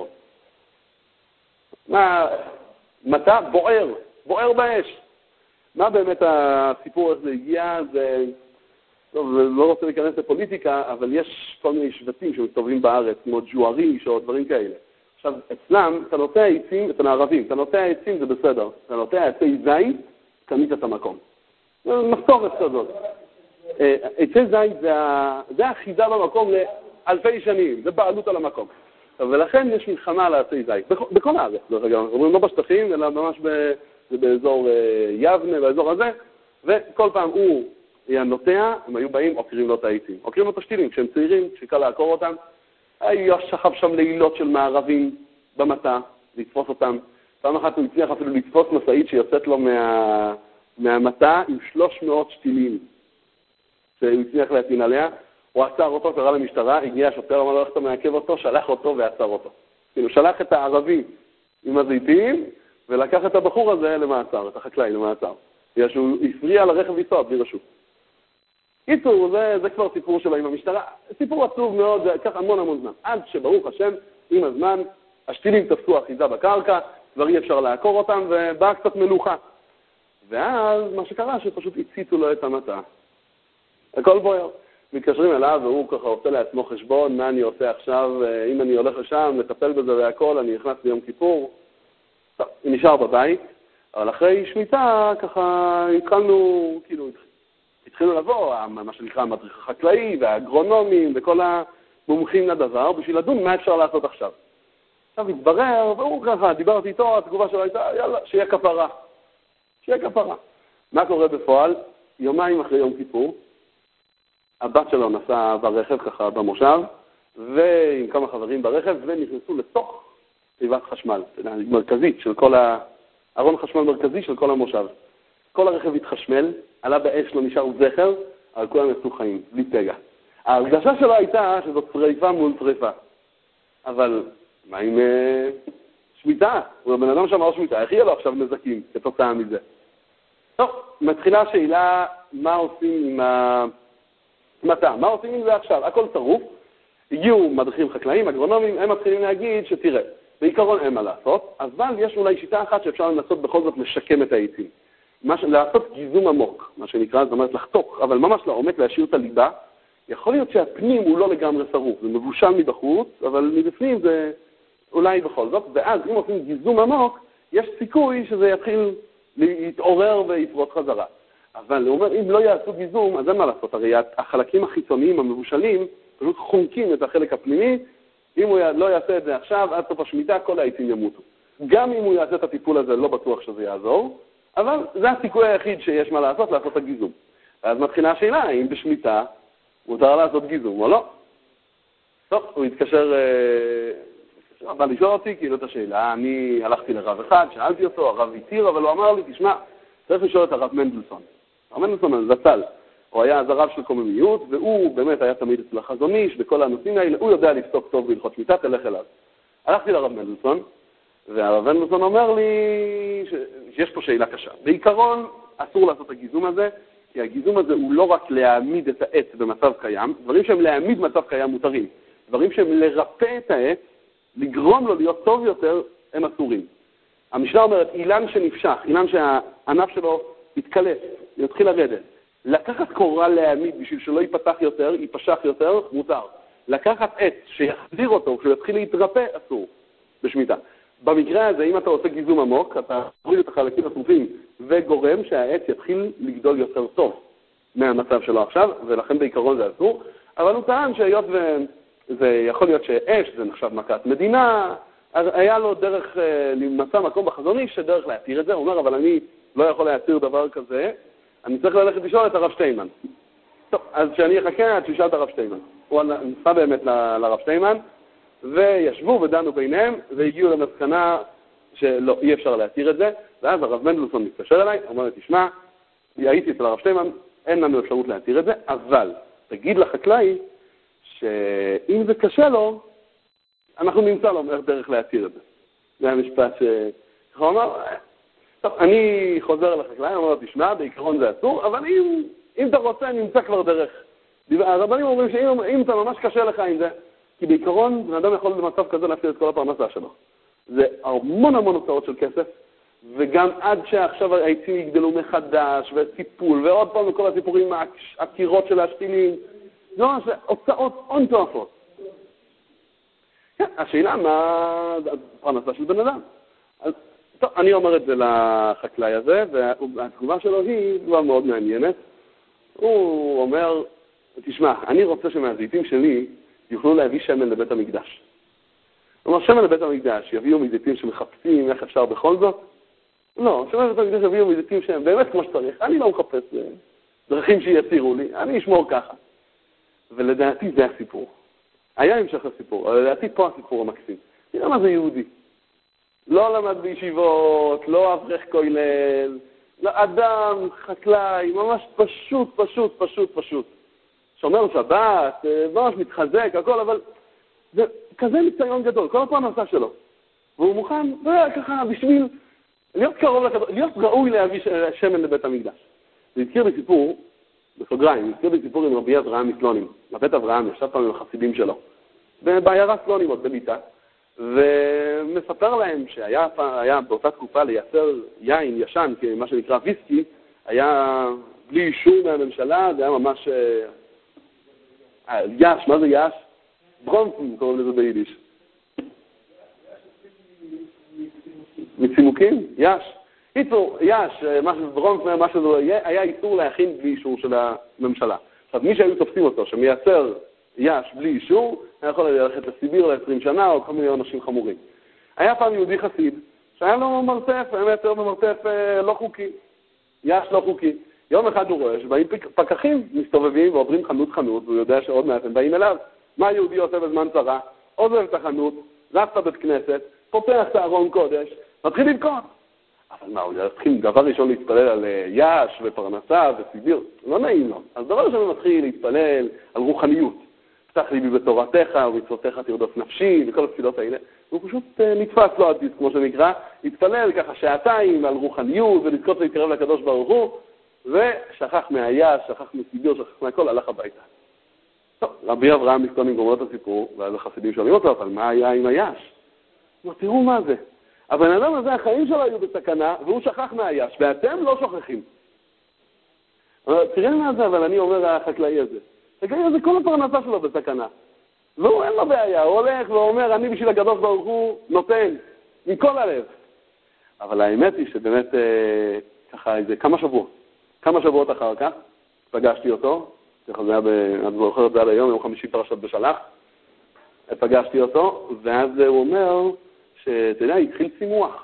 מטע בוער באש. מה באמת הסיפור איך זה הגיע? זה, טוב, לא רוצה להיכנס לפוליטיקה, אבל יש כל מיני שבטים שמסתובבים בארץ, כמו ג'ואריש או דברים כאלה. עכשיו, אצלם, אתה נוטע עצים, אצל הערבים, אתה נוטע עצים זה בסדר. אתה נוטע עצי זית, קנית את המקום. זה מסורת כזאת. עצי זית זה החידה במקום לאלפי שנים, זה בעלות על המקום. ולכן יש מלחמה על עצי זית, בכל הארץ, דרך אגב, אומרים לא בשטחים, אלא ממש באזור יבנה, באזור הזה, וכל פעם הוא נוטע, הם היו באים, עוקרים לו את העצים. עוקרים לו את השתילים, כשהם צעירים, כשקל לעקור אותם, היה שכב שם לילות של מערבים במטע, לתפוס אותם. פעם אחת הוא הצליח אפילו לתפוס משאית שיוצאת לו מהמטע עם 300 שתילים. שהוא הצליח להטעין עליה, הוא עצר אותו, קרא למשטרה, הגיע השוטר, אמר לו איך אתה מעכב אותו, שלח אותו ועצר אותו. כאילו, שלח את הערבי עם הזיתים, ולקח את הבחור הזה למעצר, את החקלאי למעצר. בגלל שהוא הפריע לרכב לנסוע בלי רשות. קיצור, זה כבר סיפור שלו עם המשטרה. סיפור עצוב מאוד, זה לקח המון זמן. עד שברוך השם, עם הזמן, השתילים תפסו אחיזה בקרקע, כבר אי אפשר לעקור אותם, ובאה קצת מלוכה. ואז מה שקרה, שפשוט הציתו לו את המטע. הכל בוער. מתקשרים אליו, והוא ככה עושה לעצמו חשבון, מה אני עושה עכשיו, אם אני הולך לשם, לטפל בזה והכל, אני נכנס ביום כיפור. טוב, הוא נשאר בבית, אבל אחרי שמיטה, ככה התחילו לבוא, מה שנקרא המדריך החקלאי, והאגרונומים, וכל המומחים לדבר, בשביל לדון מה אפשר לעשות עכשיו. עכשיו התברר, והוא ככה, דיברתי איתו, התגובה שלו הייתה, יאללה, שיהיה כפרה. שיהיה כפרה. מה קורה בפועל? יומיים אחרי יום כיפור, הבת שלו נסעה ברכב ככה במושב, ועם כמה חברים ברכב, ונכנסו לתוך תיבת חשמל, מרכזית של כל ארון חשמל מרכזי של כל המושב. כל הרכב התחשמל, עלה באש, לא נשאר זכר, אבל כולם יצאו חיים, בלי פגע. ההרגשה שלו הייתה שזאת שריפה מול שריפה. אבל מה עם שמיטה? הוא הבן אדם שאמר שמיטה, איך יהיה לו עכשיו נזקים כתוצאה מזה? טוב, מתחילה השאלה מה עושים עם המטע, מה עושים עם זה עכשיו? הכל צרוף, הגיעו מדריכים חקלאים, אגרונומים, הם מתחילים להגיד שתראה, בעיקרון אין מה לעשות, אבל יש אולי שיטה אחת שאפשר לנסות בכל זאת לשקם את העצים. לעשות גיזום עמוק, מה שנקרא, זאת אומרת לחתוך, אבל ממש לעומק, להשאיר את הליבה. יכול להיות שהפנים הוא לא לגמרי שרוף, זה מבושל מבחוץ, אבל מבפנים זה אולי בכל זאת, ואז אם עושים גיזום עמוק, יש סיכוי שזה יתחיל להתעורר ויפרוץ חזרה. אבל הוא אומר, אם לא יעשו גיזום, אז אין מה לעשות, הרי החלקים החיצוניים המבושלים פשוט חונקים את החלק הפנימי, אם הוא לא יעשה את זה עכשיו, עד סוף השמיטה, כל העצים ימותו. גם אם הוא יעשה את הטיפול הזה, לא בטוח שזה יעזור, אבל זה הסיכוי היחיד שיש מה לעשות את הגיזום. ואז מתחילה השאלה, האם בשמיטה מותר לעשות גיזום או לא? טוב, הוא התקשר, בא לשאול אותי, כאילו את השאלה, אני הלכתי לרב אחד, שאלתי אותו, הרב התיר, אבל הוא אמר לי, תשמע, צריך לשאול את הרב מנדלסון. הרב מנדלסון זצ"ל, הוא היה אז הרב של קוממיות, והוא באמת היה תמיד אצל החזון איש, בכל הנושאים האלה, הוא יודע לפסוק טוב בהלכות שמיטה, תלך אליו. הלכתי לרב מנדלסון, והרב מנדלסון אומר לי שיש פה שאלה קשה. בעיקרון, אסור לעשות את הגיזום הזה, כי הגיזום הזה הוא לא רק להעמיד את העץ במצב קיים, דברים שהם להעמיד מצב קיים מותרים. דברים שהם לרפא את העץ, לגרום לו להיות טוב יותר, הם אסורים. המשנה אומרת, אילן שנפשך, אילן שהענף שלו יתקלף, יתחיל לרדת. לקחת קורה להעמיד בשביל שלא ייפתח יותר, ייפשח יותר, מותר. לקחת עץ שיחזיר אותו, כשהוא יתחיל להתרפא, אסור, בשמיטה. במקרה הזה, אם אתה עושה גיזום עמוק, אתה מוריד את החלקים השרופים וגורם שהעץ יתחיל לגדול יותר טוב מהמצב שלו עכשיו, ולכן בעיקרון זה אסור. אבל הוא טען שהיות וזה יכול להיות שאש, זה נחשב מכת מדינה, אז היה לו דרך, מצא מקום בחזון איש שדרך להתיר את זה. הוא אומר, אבל אני לא יכול להתיר דבר כזה, אני צריך ללכת לשאול את הרב שטיינמן. טוב, אז כשאני אחכה עד שישאל את הרב שטיינמן. הוא נסע באמת לרב שטיינמן, וישבו ודנו ביניהם, והגיעו למסקנה שלא, אי אפשר להתיר את זה, ואז הרב מנדלסון מתקשר אליי, אומר לי, תשמע, הייתי אצל הרב שטיינמן, אין לנו אפשרות להתיר את זה, אבל תגיד לחקלאי שאם זה קשה לו, אנחנו נמצא לו דרך להתיר את זה. זה המשפט הוא אמר, טוב, אני חוזר לחקלאי, אומר לו, תשמע, בעיקרון זה אסור, אבל אם אתה רוצה, נמצא כבר דרך. הרבנים אומרים שאם אתה ממש קשה לך עם זה, כי בעיקרון, בן אדם יכול במצב כזה להפסיד את כל הפרנסה שלו. זה המון הוצאות של כסף, וגם עד שעכשיו העצים יגדלו מחדש, וטיפול, ועוד פעם כל הסיפורים, הקירות של השתילים, לא, זה הוצאות הון תועפות. כן, השאלה מה הפרנסה של בן אדם. אז, טוב, אני אומר את זה לחקלאי הזה, והתגובה שלו היא תגובה מאוד מעניינת. הוא אומר, תשמע, אני רוצה שמהזיתים שלי יוכלו להביא שמן לבית המקדש. כלומר, שמן לבית המקדש יביאו מזיתים שמחפשים איך אפשר בכל זאת? לא, שמן לבית המקדש יביאו מזיתים שהם באמת כמו שצריך. אני לא מחפש דרכים שיצירו לי, אני אשמור ככה. ולדעתי זה הסיפור. היה המשך הסיפור, אבל לדעתי פה הסיפור המקסים. תראה מה זה יהודי. לא למד בישיבות, לא אברך כולל, לא אדם, חקלאי, ממש פשוט. שומר שבת, ממש מתחזק, הכל, אבל זה כזה ניסיון גדול, כל הפרנסה שלו. והוא מוכן, ככה, בשביל להיות קרוב לקדוש, להיות ראוי להביא שמן לבית המקדש. זה הזכיר בסיפור, בסוגריים, הזכיר בסיפור עם רבי אברהם מסלונים. בבית אברהם ישב פעם עם החסידים שלו. בעיירה סלונים עוד בליטא, ומספר להם שהיה באותה תקופה לייצר יין ישן, מה שנקרא ויסקי, היה בלי אישור מהממשלה, זה היה ממש יש, מה זה יש? ברונפן, קוראים לזה ביידיש. מצימוקים? יש. איתור, יש, ברונפן, משהו, היה איסור להכין בלי אישור של הממשלה. עכשיו, מי שהיו תופסים אותו, שמייצר יש בלי אישור, היה יכול ללכת לסיביר ל-20 שנה, או כל מיני אנשים חמורים. היה פעם יהודי חסיד, שהיה לו מרתף, היה מייצר במרתף לא חוקי. יש לא חוקי. יום אחד הוא רואה שבאים פקחים מסתובבים ועוברים חנות, והוא יודע שעוד מעט הם באים אליו. מה יהודי עושה בזמן צרה? עוזב את החנות, רץ לבית כנסת, פותח את הארון קודש, מתחיל לבכות. אבל מה, הוא יתחיל דבר ראשון להתפלל על יש ופרנסה וסיביר? לא נעים לו. אז דבר ראשון הוא מתחיל להתפלל על רוחניות. פתח ליבי בתורתך ומצוותיך תרדוף נפשי וכל התפילות האלה. הוא פשוט נתפס לו עדיס, כמו שנקרא, להתפלל ככה שעתיים על רוחניות ולזכות להתקרב לקדוש ברוך הוא, ושכח מהיש, שכח מסיביר, שכח מהכל, הלך הביתה. טוב, רבי אברהם מסלונים גומר את הסיפור, ואז החסידים שואלים אותו, אבל מה היה עם היש? תראו מה זה. הבן אדם הזה, החיים שלו היו בסכנה, והוא שכח מהיש, ואתם לא שוכחים. תראה מה זה, אבל אני אומר החקלאי הזה. החקלאי הזה, כל הפרנסה שלו בסכנה. והוא אין לו בעיה, הוא הולך ואומר, אני בשביל הקדוש ברוך הוא נותן, מכל הלב. אבל האמת היא שבאמת, ככה, איזה כמה שבועות אחר כך, פגשתי אותו, זה היה, אני זוכר את זה עד היום, יום חמישי פרשת בשלח, פגשתי אותו, ואז הוא אומר, שאתה יודע, התחיל צימוח.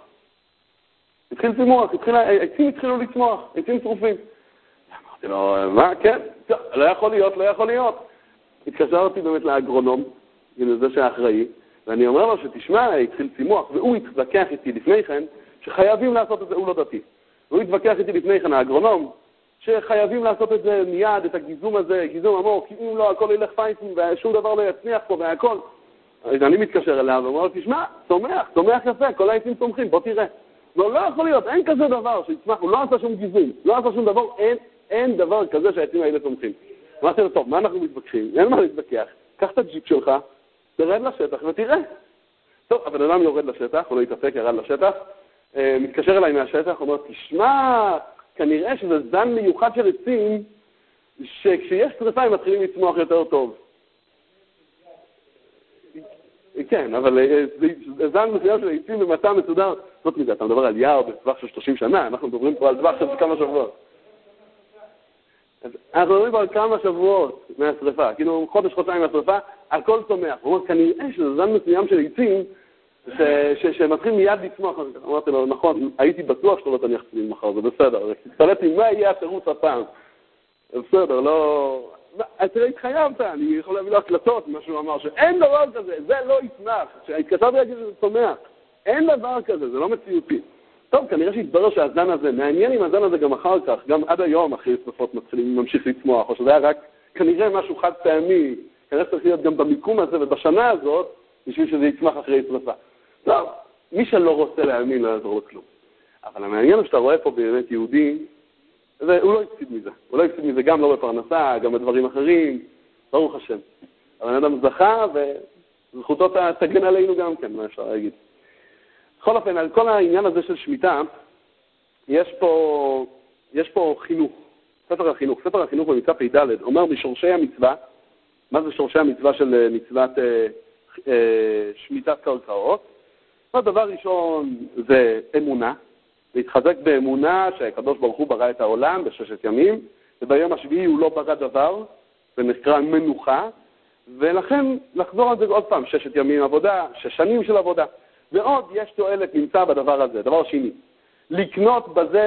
העצים התחילו לצמוח, עצים צרופים. אמרתי לו, מה? כן, לא יכול להיות. התקשרתי באמת לאגרונום, זה שהאחראי, ואני אומר לו שתשמע, התחיל צימוח, והוא התווכח איתי לפני כן, שחייבים לעשות את זה, הוא לא דתי. הוא התווכח איתי לפני כן, האגרונום, שחייבים לעשות את זה מיד, את הגיזום הזה, גיזום עמוק, כי אם לא, הכל ילך פייסים, ושום דבר לא יצניח פה, והכל. אני מתקשר אליו, ואומר לו, תשמע, צומח יפה, כל העצים צומחים, בוא תראה. לא יכול להיות, אין כזה דבר שיצמח, הוא לא עשה שום גיזום, לא עשה שום דבר, אין דבר כזה שהעצים האלה צומחים. אמרתי לו, טוב, מה אנחנו מתווכחים? אין מה להתווכח. קח את הג'יפ שלך, תרד לשטח ותראה. טוב, הבן אדם יורד לשטח, הוא לא יתעסק, ירד לשטח, מתקשר אליי מהשטח, אומר, תשמע, כנראה שזה זן מיוחד של עצים, שכשיש שריפה הם מתחילים לצמוח יותר טוב. כן, אבל זה זן מסוים של עצים במצע מסודר. זאת מזה, אתה מדבר על יער בטווח של 30 שנה, אנחנו מדברים פה על טווח של כמה שבועות. אנחנו מדברים פה על כמה שבועות מהשריפה, כאילו חודש-חודשיים מהשריפה, הכל צומח. הוא אומר, כנראה שזה זן מסוים של עצים, שמתחיל מיד לצמוח. אמרתי לו, נכון, הייתי בטוח שאתה לא תניח צמים מחר, זה בסדר. התפלאתי, מה יהיה התירוץ הפעם? בסדר, לא... תראה, התחייבת, אני יכול להביא לו הקלטות, מה שהוא אמר, שאין דבר כזה, זה לא יצמח. כשהתכתבתי להגיד שזה צומח, אין דבר כזה, זה לא מציאותי. טוב, כנראה שהתברר שהזן הזה, מעניין אם הזן הזה גם אחר כך, גם עד היום אחרי שרפות ממשיך לצמוח, או שזה היה רק כנראה משהו חד פעמי, כנראה צריך להיות גם במיקום הזה ובשנה הזאת, בשביל שזה יצמח אחרי שרפה. טוב, מי שלא רוצה להאמין לא יעזור לו כלום. אבל המעניין הוא שאתה רואה פה באמת יהודי, הוא לא הפסיד מזה. הוא לא הפסיד מזה גם לא בפרנסה, גם בדברים אחרים, ברוך השם. אבל אדם זכה וזכותו תגן עלינו גם כן, מה אפשר להגיד. בכל אופן, על כל העניין הזה של שמיטה, יש פה חינוך, ספר החינוך במצווה פ"ד, אומר משורשי המצווה, מה זה שורשי המצווה של מצוות שמיטת קרקעות? הדבר ראשון זה אמונה, להתחזק באמונה שהקדוש ברוך הוא ברא את העולם בששת ימים, וביום השביעי הוא לא ברא דבר, זה נקרא מנוחה, ולכן לחזור על זה עוד פעם, 6 ימים עבודה, 6 שנים של עבודה. ועוד יש תועלת נמצא בדבר הזה, דבר שני, לקנות בזה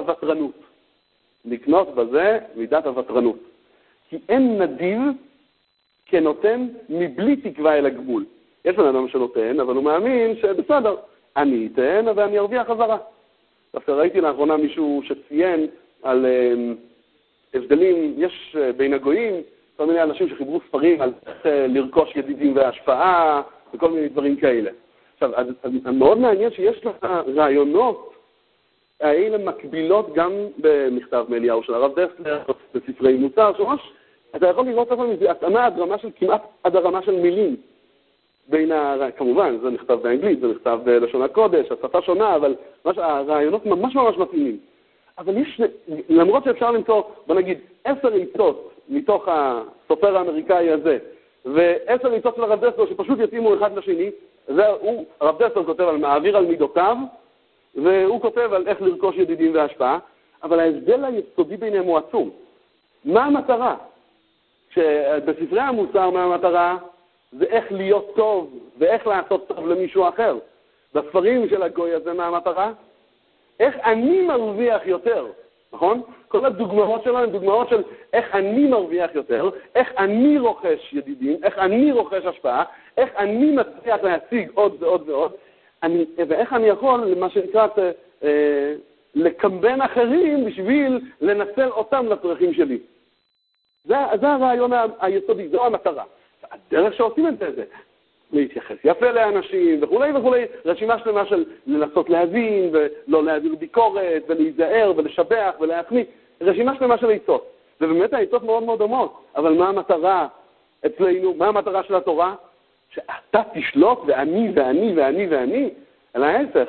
מידת הוותרנות. כי אין נדיב כנותן מבלי תקווה אל הגבול. יש בן אדם שנותן, אבל הוא מאמין שבסדר, אני אתן ואני ארוויח חזרה. דווקא ראיתי לאחרונה מישהו שציין על הבדלים, יש בין הגויים, כל מיני אנשים שחיברו ספרים על איך לרכוש ידידים והשפעה וכל מיני דברים כאלה. עכשיו, אז מאוד מעניין שיש לך רעיונות האלה מקבילות גם במכתב מאליהו של הרב דסלר, בספרי מוסר, שממש אתה יכול לראות אבל מזה התאמה עד רמה של כמעט עד הרמה של מילים. כמובן, זה נכתב באנגלית, זה נכתב בלשון הקודש, השפה שונה, אבל הרעיונות ממש מתאימים. אבל יש, למרות שאפשר למצוא, בוא נגיד, 10 עצות מתוך הסופר האמריקאי הזה, ו10 עצות של הרב דסלר שפשוט יתאימו אחד לשני, הרב דסלר כותב על מעביר על מידותיו, והוא כותב על איך לרכוש ידידים והשפעה, אבל ההבדל היסודי ביניהם הוא עצום. מה המטרה? שבספרי המוסר מה המטרה? זה איך להיות טוב ואיך לעשות טוב למישהו אחר. בספרים של הגוי הזה מה המטרה? איך אני מרוויח יותר, נכון? כל הדוגמאות שלנו הן דוגמאות של איך אני מרוויח יותר, איך אני רוכש ידידים, איך אני רוכש השפעה, איך אני מצליח להשיג עוד ועוד ועוד, ואיך אני יכול, למה שנקרא, לקמבן אחרים בשביל לנצל אותם לצרכים שלי. זה הרעיון היסודי, זו המטרה. הדרך שעושים את זה, להתייחס יפה לאנשים וכולי וכולי, רשימה שלמה של לנסות להבין ולא להעביר ביקורת ולהיזהר ולשבח ולהחמיא, רשימה שלמה של עצות. ובאמת העצות מאוד מאוד דומות, אבל מה המטרה אצלנו, מה המטרה של התורה? שאתה תשלוט ואני ואני ואני ואני, אלא ההפך,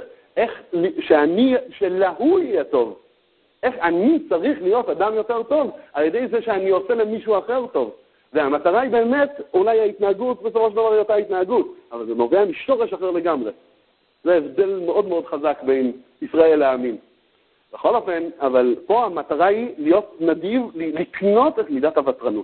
שלהוא יהיה טוב. איך אני צריך להיות אדם יותר טוב על ידי זה שאני עושה למישהו אחר טוב. והמטרה היא באמת, אולי ההתנהגות בסופו של דבר היא אותה התנהגות, אבל זה נובע משורש אחר לגמרי. זה הבדל מאוד מאוד חזק בין ישראל לעמים. בכל אופן, אבל פה המטרה היא להיות נדיב, לקנות את מידת הוותרנות.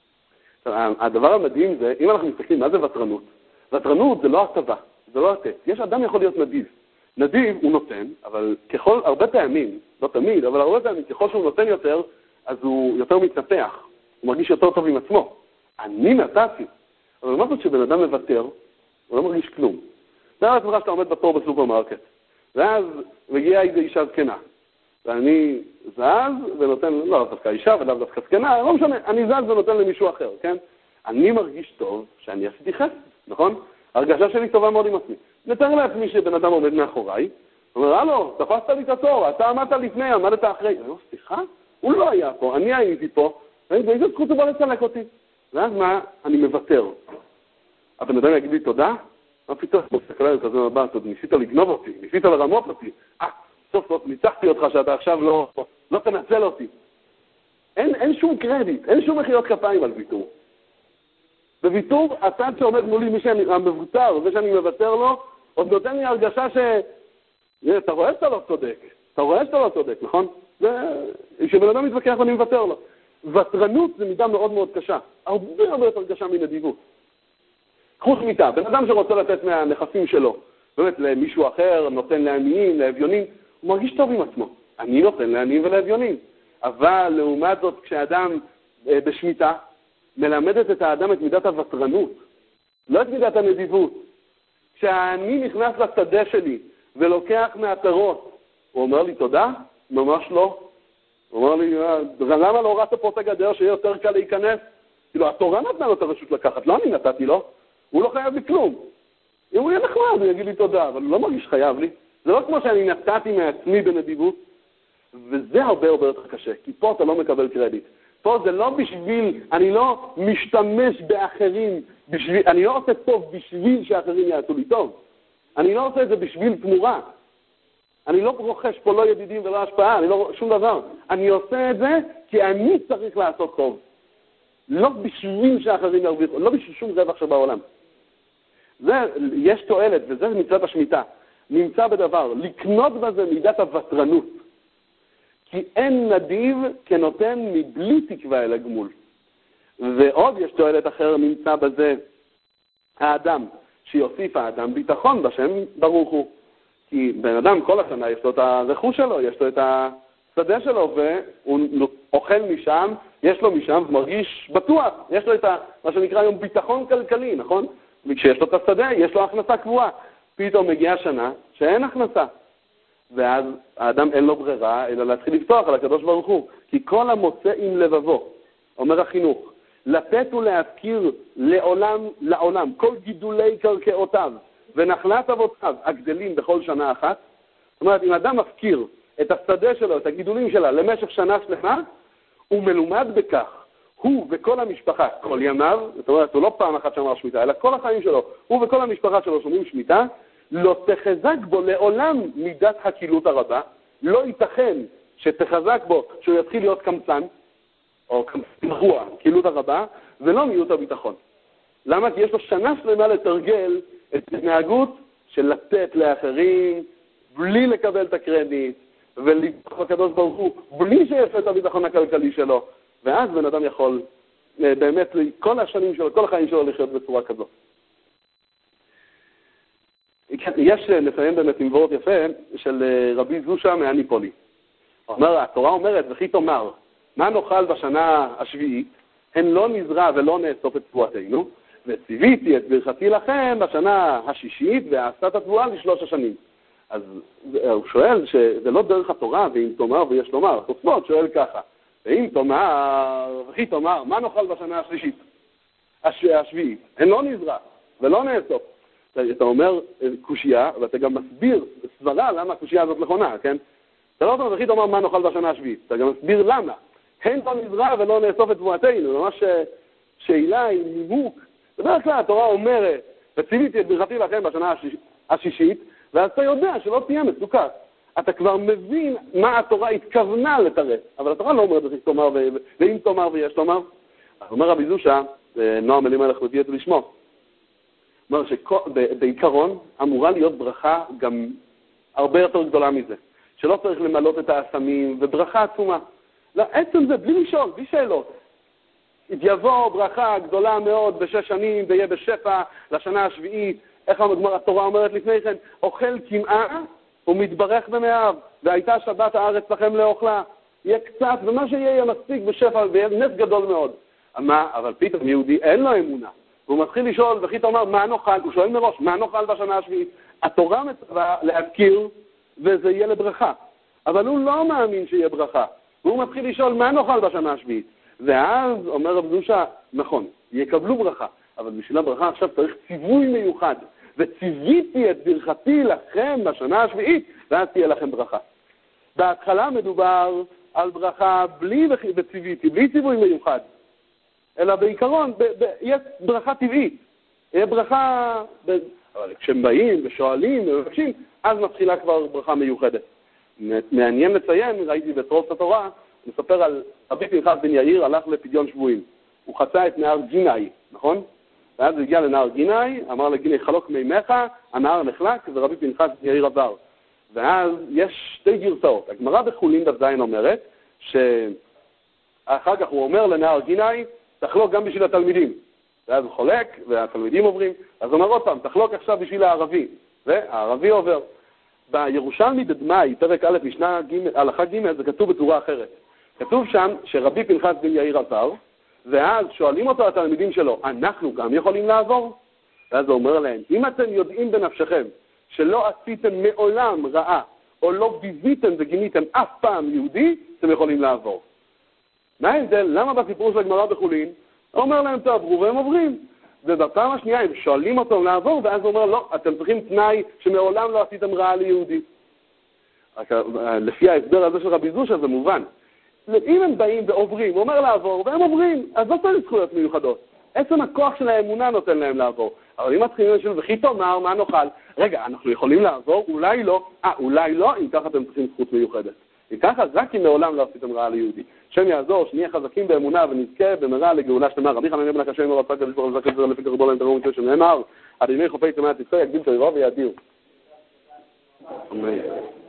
הדבר המדהים זה, אם אנחנו מסתכלים, מה זה ותרנות? ותרנות זה לא הטבה, זה לא לתת. יש אדם יכול להיות נדיב. נדיב הוא נותן, אבל הרבה פעמים, לא תמיד, אבל הרבה פעמים, ככל שהוא נותן יותר, אז הוא יותר מתנפח. הוא מרגיש יותר טוב עם עצמו. אני נתתי. אבל מה זאת שבן אדם מוותר, הוא לא מרגיש כלום. זה היה עצמך שאתה עומד בתור בסופרמרקט. ואז מגיעה איזו אישה זקנה. ואני זז ונותן, לא דווקא אישה ולא דווקא זקנה, לא משנה, אני זז ונותן למישהו אחר, כן? אני מרגיש טוב שאני עשיתי חסד, נכון? הרגשה שלי טובה מאוד עם עצמי. נתאר לעצמי שבן אדם עומד מאחוריי, הוא אומר, הלו, תפסת לי את התור, אתה עמדת לפני, עמדת אחרי. אני אומר, סליחה? הוא לא היה פה, אני הייתי פה, ואיזה זכות הוא בא לצלק אותי. ואז מה? אני מוותר. הבן אדם יגיד לי תודה? מה פתאום? מסתכל עליי כזה מבט, ניסית לגנוב אותי, ניסית לרמות אותי. סוף סוף ניצחתי אותך שאתה עכשיו לא תנצל אותי. אין שום קרדיט, אין שום מחיאות כפיים על ויתור. בוויתור, הצד שעומד מולי, מי המבוטר, זה שאני מוותר לו, עוד נותן לי הרגשה אתה רואה שאתה לא צודק. אתה רואה שאתה לא צודק, נכון? כשבן אדם מתווכח ואני מוותר לו. ותרנות זה מידה מאוד מאוד קשה. הרבה יותר קשה מנדיבות. קחו שמיטה, בן אדם שרוצה לתת מהנכסים שלו, באמת למישהו אחר, נותן לעניים, לאביונים, הוא מרגיש טוב עם עצמו. אני נותן לעניים ולאביונים. אבל לעומת זאת, כשאדם בשמיטה, מלמדת את האדם את מידת הוותרנות, לא את מידת הנדיבות. כשאני נכנס לשדה שלי ולוקח מהפירות, הוא אומר לי תודה? ממש לא. הוא אומר לי, למה לא הורדת פה את הגדר שיהיה יותר קל להיכנס? כאילו, התורה נתנה לו את הרשות לקחת, לא אני נתתי לו, הוא לא חייב לי כלום. אם הוא יהיה נחמד, הוא יגיד לי תודה, אבל הוא לא מרגיש חייב לי. זה לא כמו שאני נתתי מעצמי בנדיבות, וזה הרבה יותר קשה, כי פה אתה לא מקבל קרדיט. פה זה לא בשביל, אני לא משתמש באחרים, אני לא עושה טוב בשביל שאחרים יעשו לי טוב. אני לא עושה את זה בשביל תמורה. אני לא רוכש פה לא ידידים ולא השפעה, אני לא שום דבר. אני עושה את זה כי אני צריך לעשות טוב. לא בשביל שאחרים ירוויחו, לא בשביל שום רווח שבעולם. יש תועלת, וזה נמצא בשמיטה. נמצא בדבר, לקנות בזה מידת הוותרנות. כי אין נדיב כנותן מבלי תקווה אל הגמול. ועוד יש תועלת אחר, נמצא בזה האדם, שיוסיף האדם ביטחון בשם ברוך הוא. כי בן אדם כל השנה יש לו את הרכוש שלו, יש לו את השדה שלו, והוא אוכל משם, יש לו משם ומרגיש בטוח. יש לו את מה שנקרא היום ביטחון כלכלי, נכון? וכשיש לו את השדה, יש לו הכנסה קבועה. פתאום מגיעה שנה שאין הכנסה. ואז האדם אין לו ברירה, אלא להתחיל לפתוח על הקדוש ברוך הוא. כי כל המוצא עם לבבו, אומר החינוך, לתת ולהפקיר לעולם, כל גידולי קרקעותיו ונחלת אבותיו הגדלים בכל שנה אחת. זאת אומרת, אם אדם מפקיר את השדה שלו, את הגידולים שלה, למשך שנה שלמה, הוא מלומד בכך. הוא וכל המשפחה, כל ימיו, זאת אומרת, הוא לא פעם אחת שמר שמיטה, אלא כל החיים שלו, הוא וכל המשפחה שלו שומעים שמיטה, לא תחזק בו לעולם מידת הקילות הרבה, לא ייתכן שתחזק בו שהוא יתחיל להיות קמצן, או קמצן רוע, קילות הרבה, ולא מיעוט הביטחון. למה? כי יש לו שנה שלמה לתרגל את התנהגות של לתת לאחרים, בלי לקבל את הקרדיט, ולבטח בקדוש ברוך הוא, בלי שיש את הביטחון הכלכלי שלו, ואז בן אדם יכול באמת כל השנים שלו, כל החיים שלו לחיות בצורה כזאת. יש לסיים באמת עם וורט יפה של רבי זושה מהניפולי. התורה אומרת, וכי תאמר, מה נאכל בשנה השביעית? הן לא נזרע ולא נאסוף את תבואתנו, וציוויתי את ברכתי לכם בשנה השישית, ועשת התבואה ל3 השנים. אז הוא שואל שזה לא דרך התורה, ואם תאמר ויש לומר, התוספות שואל ככה, ואם תאמר, וכי תאמר, מה נאכל בשנה השלישית? השביעית? הן לא נזרע ולא נאסוף. אתה אומר קושייה, ואתה גם מסביר סברה למה הקושייה הזאת נכונה, כן? אתה לא אומר, וכי תאמר מה נאכל בשנה השביעית, אתה גם מסביר למה. הן לא נזרע ולא נאסוף את תבואתנו, ממש שאלה עם נימוק. בדרך כלל התורה אומרת וציוויתי את ברכתי לכם בשנה השישית, ואז אתה יודע שלא תהיה מצוקה. אתה כבר מבין מה התורה התכוונה לתרץ, אבל התורה לא אומרת איך תאמר, ואם תאמר ויש תאמר. אומר רבי זושה, נועם אלימלך מביא את זה לשמו, אומר שבעיקרון אמורה להיות ברכה גם הרבה יותר גדולה מזה, שלא צריך למלות את האסמים, וברכה עצומה. לא, עצם זה, בלי לשאול, בלי שאלות. יבוא ברכה גדולה מאוד בשש שנים, ויהיה בשפע לשנה השביעית. איך התורה אומרת לפני כן? אוכל קמעה ומתברך במאיו, והייתה שבת הארץ לכם לאוכלה. יהיה קצת, ומה שיהיה מספיק בשפע, ויהיה נס גדול מאוד. אבל פתאום יהודי אין לו אמונה. והוא מתחיל לשאול, וכי אתה אומר, מה נאכל? הוא שואל מראש, מה נאכל בשנה השביעית? התורה מצווה להזכיר, וזה יהיה לברכה. אבל הוא לא מאמין שיהיה ברכה. והוא מתחיל לשאול, מה נאכל בשנה השביעית? ואז אומר רב זושה, נכון, יקבלו ברכה. אבל בשביל הברכה עכשיו צריך ציווי מיוחד. וציוויתי את ברכתי לכם בשנה השביעית, ואז תהיה לכם ברכה. בהתחלה מדובר על ברכה בלי וציוויתי, בלי ציווי מיוחד. אלא בעיקרון, יש ברכה טבעית. יהיה ברכה, אבל כשהם באים ושואלים ומבקשים, אז מתחילה כבר ברכה מיוחדת. מעניין לציין, ראיתי בתרוץ התורה, מספר על רבי פנחס בן יאיר הלך לפדיון שבויים. הוא חצה את נהר גינאי, נכון? ואז הוא הגיע לנהר גינאי, אמר לגינאי חלוק מימיך, הנהר נחלק, ורבי פנחס בן יאיר עבר. ואז יש שתי גרסאות. הגמרא בחולין דף ז אומרת, שאחר כך הוא אומר לנהר גינאי, תחלוק גם בשביל התלמידים. ואז הוא חולק, והתלמידים עוברים. אז הוא אומר עוד פעם, תחלוק עכשיו בשביל הערבי. והערבי עובר. בירושלמי דדמאי, פרק א' משנה הלכה ג' זה כתוב בצורה אחרת. כתוב שם שרבי פנחס בן יאיר עבר, ואז שואלים אותו התלמידים שלו, אנחנו גם יכולים לעבור? ואז הוא אומר להם, אם אתם יודעים בנפשכם שלא עשיתם מעולם רעה, או לא ביזיתם וגיניתם אף פעם יהודי, אתם יכולים לעבור. מה ההבדל? למה בסיפור של הגמרא בחולין? הוא אומר להם, תעברו והם עוברים. ובפעם השנייה הם שואלים אותם לעבור, ואז הוא אומר, לא, אתם צריכים תנאי שמעולם לא עשיתם רעה ליהודי. לפי ההסבר הזה של רבי זושה זה מובן. אם הם באים ועוברים, הוא אומר לעבור, והם עוברים, אז לא צריך זכויות מיוחדות. עצם הכוח של האמונה נותן להם לעבור. אבל אם מתחילים לשאול, וכי תאמר, מה נאכל? רגע, אנחנו יכולים לעבור? אולי לא. אולי לא, אם ככה אתם צריכים זכות מיוחדת. אם ככה, רק אם מעולם לא עשיתם רעה ליהודי. שם יעזור, שנהיה חזקים באמונה ונזכה במהרה לגאולה שלמה. רבי חנניה בן הקשה אמר רצה כדי שפור לזכת לפי כרבו להם תרום מקצוע שנאמר, עד ימי חופי צמאת ישראל יגדיל תוירו ויאדיר. אמן.